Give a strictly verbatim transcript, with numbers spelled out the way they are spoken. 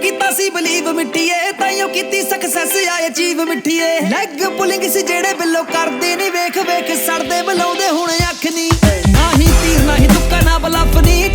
ਕੀਤਾ ਸੀ ਬਲੀਵ ਮਿੱਟੀਏ, ਤਾਈਓ ਕੀਤੀ ਸਕਸੈਸ ਆਏ ਅਚੀਵ ਮਿੱਟੀਏ। ਲੈਗ ਪੁਲਿੰਗ ਸੀ ਜਿਹੜੇ ਬਿੱਲੋ ਕਰਦੇ ਨੀ, ਵੇਖ ਵੇਖ ਸੜਦੇ ਬੁਲਾਉਂਦੇ ਹੁਣ ਅੱਖ ਨੀ। ਨਾ ਹੀ ਤੀਰ ਨਾ ਹੀ ਤੁੱਕਾ ਨਾ ਬਲੱਫ ਨੀ,